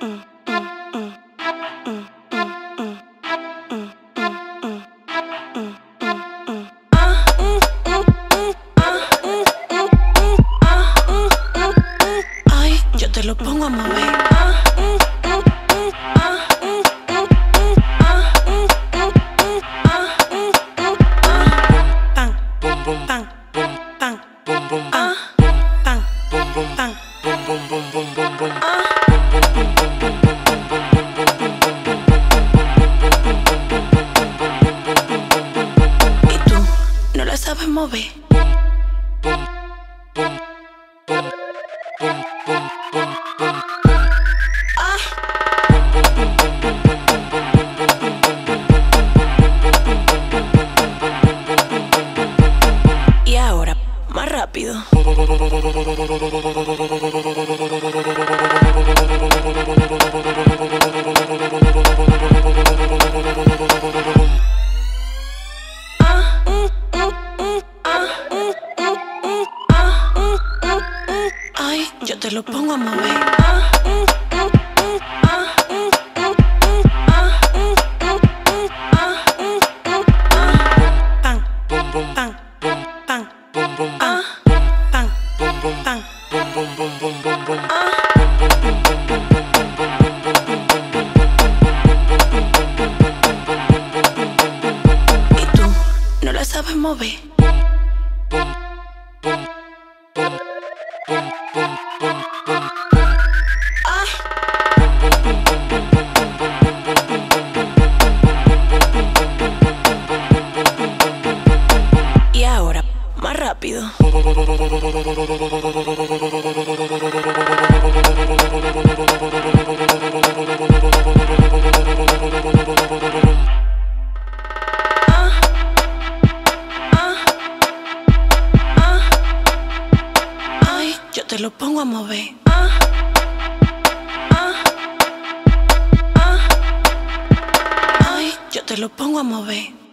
Ay, yo te lo pongo a mover. Y tú no la sabes mover. Y ahora, más rápido. Ay, yo te lo pongo a mover. Y tú no la sabes mover. Y ahora, más rápido. Ay, yo te lo pongo a mover. Ay, yo te lo pongo a mover.